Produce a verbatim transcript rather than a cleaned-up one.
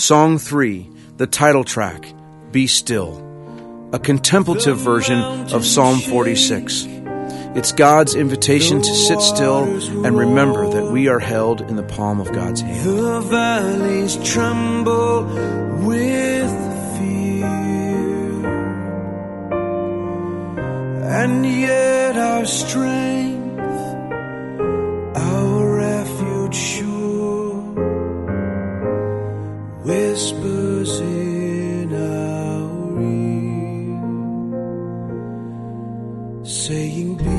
Song three, the title track, Be Still, a contemplative version of Psalm forty-six. It's God's invitation to sit still and remember that we are held in the palm of God's hand. The valleys tremble with fear, and yet our strength, our refuge sure, whispers in our ear, saying,